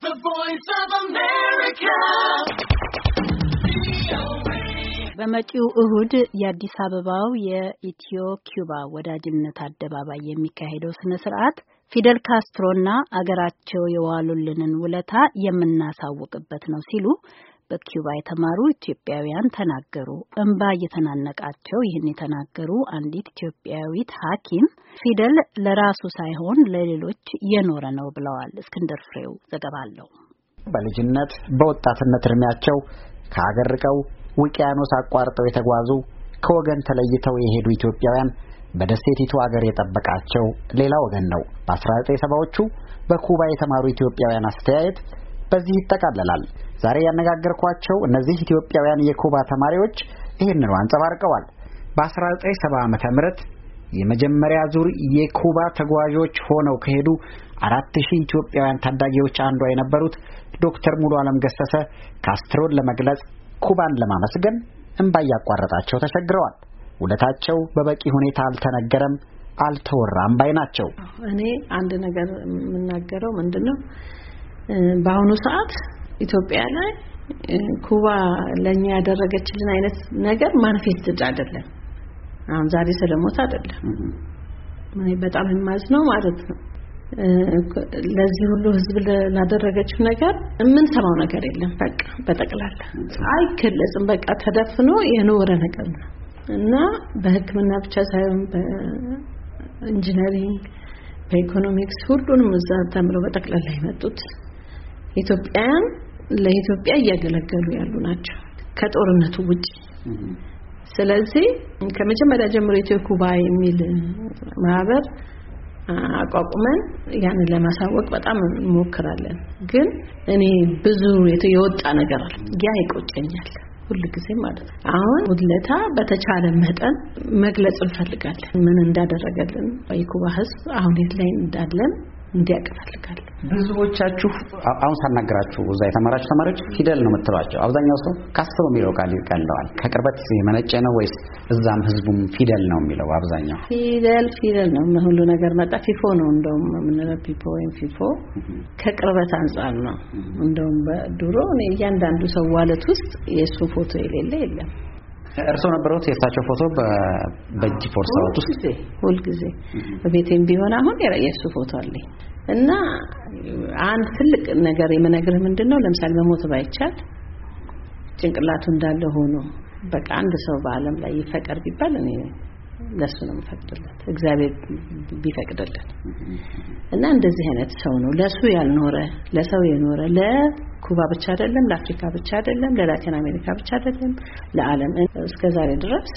The Voice of America. በመጪው እሁድ የአዲስ አበባው የኢትዮ ኪዩባ ወዳጅነት አደባባይ የሚካሄደው ስነ ስርዓት ፊደል ካስትሮና አገራቸው የዋሉልንን ውለታ የምናሳውቅበት ነው ሲሉ በኪዩባ የተማሩ ኢትዮጵያውያን ተናገሩ። እንባ እየተናነቃቸው ይህን የተናገሩ አንዲት ኢትዮጵያዊት ሐኪም ፊደል ለራሱ ሳይሆን ለሌሎች የኖረ ነው ብለዋል። እስክንድር ፍሬው ዘገባ አለው። በልጅነት በወጣትነት እድሜያቸው ከሀገር ርቀው ውቅያኖስ አቋርጠው የተጓዙ ከወገን ተለይተው የሄዱ ኢትዮጵያውያን በደሴቲቱ ሀገር የጠበቃቸው ሌላ ወገን ነው። በ1970ዎቹ በኩባ የተማሩ ኢትዮጵያውያን አስተያየት በዚህ ይጠቃለላል። ዛሬ ያነጋገርኳቸው እነዚህ ኢትዮጵያውያን የኩባ ተማሪዎች ይህንኑ አንጸባርቀዋል። በ1970 ዓመተ ምህረት የመጀመሪያ ዙር የኩባ ተጓዦች ሆነው ከሄዱ 4000 ኢትዮጵያውያን ታዳጊዎች አንዷ የነበሩት ዶክተር ሙሉ ዓለም ገሰሰ ካስትሮን ለመግለጽ ኩባን ለማመስገን እንባ ያቋረጣቸው ተቸግረዋል። ውለታቸው በበቂ ሁኔታ አልተነገረም፣ አልተወራም ባይ ናቸው። እኔ አንድ ነገር የምናገረው ምንድነው በአሁኑ ሰዓት ኢትዮጵያ ላይ ኩባ ለኛ ያደረገችልን አይነት ነገር ማኒፌስት አይደለም። አሁን ዛሬ ስለሞት አይደለም። እኔ በጣም የማዝነው ማለት ነው ለዚህ ሁሉ ህዝብ ላደረገችው ነገር ምን ሰማው ነገር የለም። በቃ በጠቅላላ አይከለጽም። በቃ ተደፍኖ የኖረ ነገር ነው እና በሕክምና ብቻ ሳይሆን በኢንጂነሪንግ በኢኮኖሚክስ ሁሉንም እዛ ተምረው በጠቅላላ የመጡት ኢትዮጵያውያን ለኢትዮጵያ እያገለገሉ ያሉ ናቸው ከጦርነቱ ውጪ። ስለዚህ ከመጀመሪያ ጀምሮ ኢትዮ ኩባ የሚል ማህበር አቋቁመን ያንን ለማሳወቅ በጣም እንሞክራለን። ግን እኔ ብዙ የወጣ ነገር አለ ያ ይቆጨኛል ሁሉ ጊዜ ማለት ነው። አሁን ውለታ በተቻለ መጠን መግለጽ እንፈልጋለን። ምን እንዳደረገልን የኩባ ህዝብ አሁን የት ላይ እንዳለን እንዲያውቅ እንፈልጋለን። ብዙዎቻችሁ አሁን ሳናገራችሁ እዛ የተማራችሁ ተማሪዎች ፊደል ነው የምትሏቸው። አብዛኛው ሰው ካስትሮ የሚለው ቃል ይቀለዋል። ከቅርበት የመነጨ ነው ወይስ እዛም ህዝቡም ፊደል ነው የሚለው? አብዛኛው ፊደል ነው። ሁሉ ነገር መጣ ፊፎ ነው እንደውም ምንለው ፊፎ ወይም ፊፎ ከቅርበት አንፃር ነው። እንደውም በድሮ እኔ እያንዳንዱ ሰው ዋለት ውስጥ የሱ ፎቶ የሌለ የለም። እርሶ ነበሩት የእሳቸው ፎቶ በእጅ ፎርሳውት ውስጥ ሁሉ ጊዜ በቤቴም ቢሆን አሁን የሱ ፎቶ አለኝ። እና አንድ ትልቅ ነገር የምነግርህ ምንድነው ለምሳሌ በሞት ባይቻል ጭንቅላቱ እንዳለ ሆኖ በቃ አንድ ሰው በአለም ላይ ይፈቀር ቢባል እኔ ለሱ ነው የምፈቅድለት እግዚአብሔር ቢፈቅድለት። እና እንደዚህ አይነት ሰው ነው ለሱ ያልኖረ ለሰው የኖረ ለኩባ ብቻ አይደለም ለአፍሪካ ብቻ አይደለም ለላቲን አሜሪካ ብቻ አይደለም ለዓለም እስከዛሬ ድረስ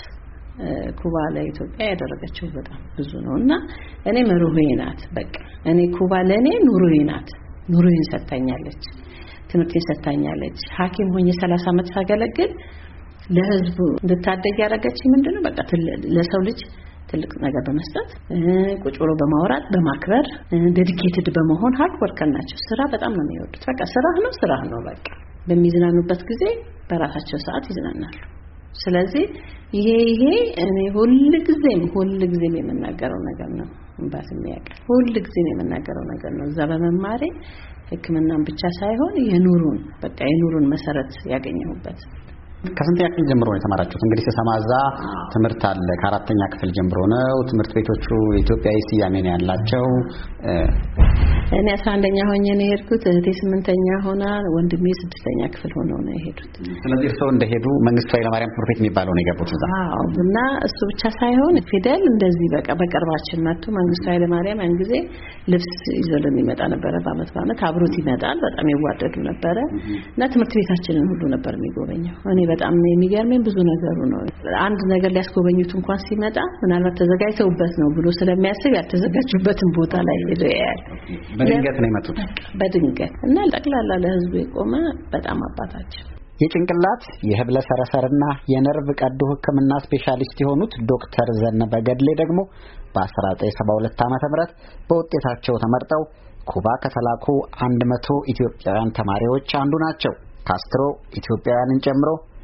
ኩባ ለኢትዮጵያ ያደረገችው በጣም ብዙ ነውና እኔ መሩሄ ናት። በቃ እኔ ኩባ ለኔ ኑሮዬ ናት። ኑሮዬን ሰጣኛለች፣ ትምህርቴን ሰጣኛለች። ሐኪም ሆኜ 30 ዓመት ሳገለግል ለህዝቡ እንድታደግ ያደረገችኝ ምንድነው በቃ ለሰው ልጅ ትልቅ ነገር በመስጠት ቁጭ ብሎ በማውራት በማክበር ዴዲኬትድ በመሆን ሃርድ ወርከር ናቸው። ስራ በጣም ነው የሚወዱት። በቃ ስራ ነው በቃ በሚዝናኑበት ጊዜ በራሳቸው ሰዓት ይዝናናሉ። ስለዚህ ይሄ እኔ ሁሉ ጊዜም የምናገረው ነገር ነው። እንባስ የሚያቀር ሁሉ ጊዜም የምናገረው ነገር ነው። እዛ በመማሬ ሕክምናን ብቻ ሳይሆን የኑሩን መሰረት ያገኘሁበት። ከስንተኛ ክፍል ጀምሮ ነው የተማራችሁት? እንግዲህ ተሰማዛ ትምህርት አለ ከአራተኛ ክፍል ጀምሮ ነው። ትምህርት ቤቶቹ የኢትዮጵያዊ ስያሜ ነው ያላቸው። እኔ 11ኛ ሆኜ ነው የሄድኩት። እህቴ 8ኛ ሆና ወንድሜ 6ኛ ክፍል ሆነው ነው የሄዱት። ስለዚህ እርስዎ እንደሄዱ መንግስቱ ኃይለማርያም ትምህርት ቤት የሚባለው ነው የገቡት እዛ? አዎ። እና እሱ ብቻ ሳይሆን ፊደል እንደዚህ በቃ በቅርባችን መጥቶ መንግስቱ ኃይለማርያም ያን ጊዜ ልብስ ይዞልን ይመጣ ነበር። በአመት አብሮት ይመጣል። በጣም ይዋደዱ ነበር። እና ትምህርት ቤታችንን ሁሉ ነበር የሚጎበኘው። እኔ በጣም የሚገርመኝ ብዙ ነገሩ ነው። አንድ ነገር ሊያስጎበኙት እንኳን ሲመጣ ምናልባት ተዘጋጅተውበት ነው ብሎ ስለሚያስብ ያልተዘጋጁበትን ቦታ ላይ ሄዶ ያያል። በድንገት ነው የመጡት። በድንገት እና ጠቅላላ ለህዝቡ የቆመ በጣም አባታችን። የጭንቅላት የህብለ ሰረሰርና የነርቭ ቀዶ ህክምና ስፔሻሊስት የሆኑት ዶክተር ዘነበ ገድሌ ደግሞ በ1972 ዓመተ ምህረት በውጤታቸው ተመርጠው ኩባ ከተላኩ 100 ኢትዮጵያውያን ተማሪዎች አንዱ ናቸው። ካስትሮ ኢትዮጵያውያንን ጨምሮ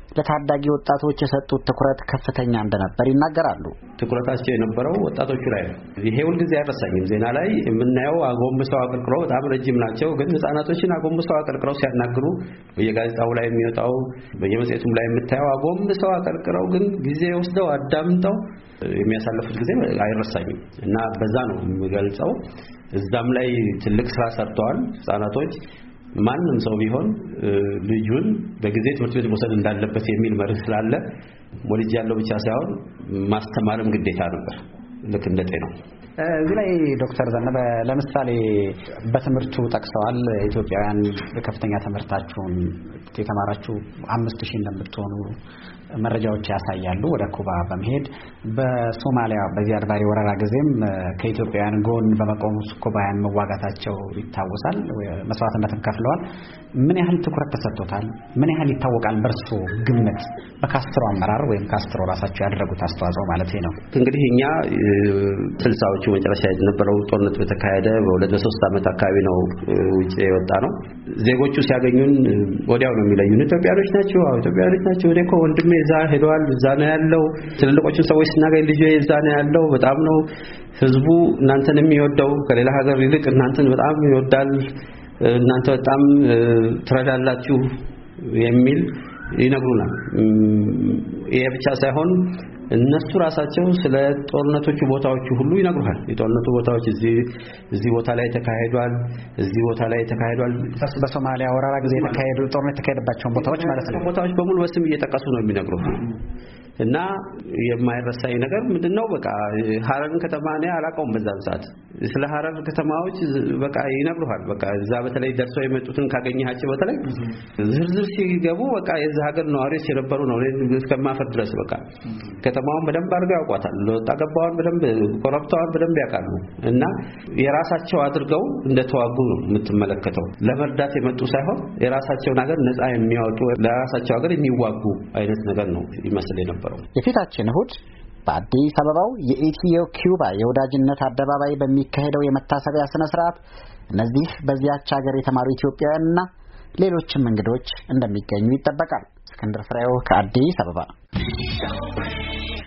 ለታዳጊ ወጣቶች የሰጡት ትኩረት ከፍተኛ እንደነበር ይናገራሉ። ትኩረታቸው የነበረው ወጣቶቹ ላይ ነው። ይሄ ሁልጊዜ አይረሳኝም። ዜና ላይ የምናየው አጎንብሰው አቀርቅረው በጣም ረጅም ናቸው፣ ግን ህፃናቶችን አጎንብሰው አቀርቅረው ሲያናግሩ በየጋዜጣው ላይ የሚወጣው በየመጽሔቱም ላይ የምታየው አጎንብሰው አቀርቅረው ግን ጊዜ ወስደው አዳምጠው የሚያሳልፉት ጊዜ አይረሳኝም እና በዛ ነው የምገልጸው። እዛም ላይ ትልቅ ስራ ሰርተዋል ህፃናቶች። ማንም ሰው ቢሆን ልጁን በጊዜ ትምህርት ቤት መውሰድ እንዳለበት የሚል መርህ ስላለ ወልጅ ያለው ብቻ ሳይሆን ማስተማርም ግዴታ ነበር ልክ እንደ ጤናው። እዚህ ላይ ዶክተር ዘነበ ለምሳሌ በትምህርቱ ጠቅሰዋል። ኢትዮጵያውያን በከፍተኛ ትምህርታችሁን የተማራችሁ 5000 እንደምትሆኑ መረጃዎች ያሳያሉ። ወደ ኩባ በመሄድ በሶማሊያ በዚያድ ባሬ ወረራ ጊዜም ከኢትዮጵያውያን ጎን በመቆም ኩባውያን መዋጋታቸው ይታወሳል። መስዋዕትነትም ከፍለዋል። ምን ያህል ትኩረት ተሰጥቶታል? ምን ያህል ይታወቃል በእርሶ ግምት በካስትሮ አመራር ወይም ካስትሮ ራሳቸው ያደረጉት አስተዋጽኦ ማለት ነው? እንግዲህ እኛ 60ዎቹ መጨረሻ የነበረው ጦርነት በተካሄደ በ2-3 ዓመት አካባቢ ነው ውጪ የወጣ ነው። ዜጎቹ ሲያገኙን ወዲያው ነው የሚለዩን። ኢትዮጵያኖች ናቸው። ኢትዮጵያኖች ናቸው። እኔ እኮ ወንድሜ እዛ ሄዷል፣ እዛ ነው ያለው። ትልልቆቹን ሰዎች ስናገኝ ልጅ እዛ ነው ያለው። በጣም ነው ህዝቡ እናንተን የሚወደው፣ ከሌላ ሀገር ይልቅ እናንተን በጣም ይወዳል፣ እናንተ በጣም ትረዳላችሁ የሚል ይነግሩናል። ይሄ ብቻ ሳይሆን እነሱ ራሳቸው ስለ ጦርነቶቹ ቦታዎቹ ሁሉ ይነግሩሃል። የጦርነቱ ቦታዎች እዚህ ቦታ ላይ ተካሂዷል፣ እዚህ ቦታ ላይ ተካሂዷል። በሶማሊያ ወረራ ጊዜ የተካሄዱ ጦርነት የተካሄደባቸው ቦታዎች ማለት ነው። ቦታዎች በሙሉ በስም እየጠቀሱ ነው የሚነግሩት። እና የማይረሳኝ ነገር ምንድነው በቃ ሐረርን ከተማ ነው አላውቀውም። በዛን ሰዓት ስለ ሐረር ከተማዎች በቃ ይነግሩሃል። በቃ እዛ በተለይ ደርሰው የመጡትን ካገኘሃቸው በተለይ ዝርዝር ሲገቡ በቃ የዛ ሀገር ነዋሪዎች የነበሩ ነው እስከማፈር ድረስ በቃ ከተማውን በደንብ አድርገው ያውቋታል። ለወጣ ገባውን በደንብ ኮረብታውን በደንብ ያውቃሉ። እና የራሳቸው አድርገው እንደተዋጉ ነው የምትመለከተው። ለመርዳት የመጡ ሳይሆን የራሳቸውን ሀገር ነፃ የሚያወጡ ለራሳቸው ሀገር የሚዋጉ አይነት ነገር ነው ይመስል ነበር። የፊታችን እሁድ በአዲስ አበባው የኢትዮ ኪዩባ የወዳጅነት አደባባይ በሚካሄደው የመታሰቢያ ስነ ስርዓት እነዚህ በዚያች ሀገር የተማሩ ኢትዮጵያውያንና ሌሎችም እንግዶች እንደሚገኙ ይጠበቃል። እስክንድር ፍሬው ከአዲስ አበባ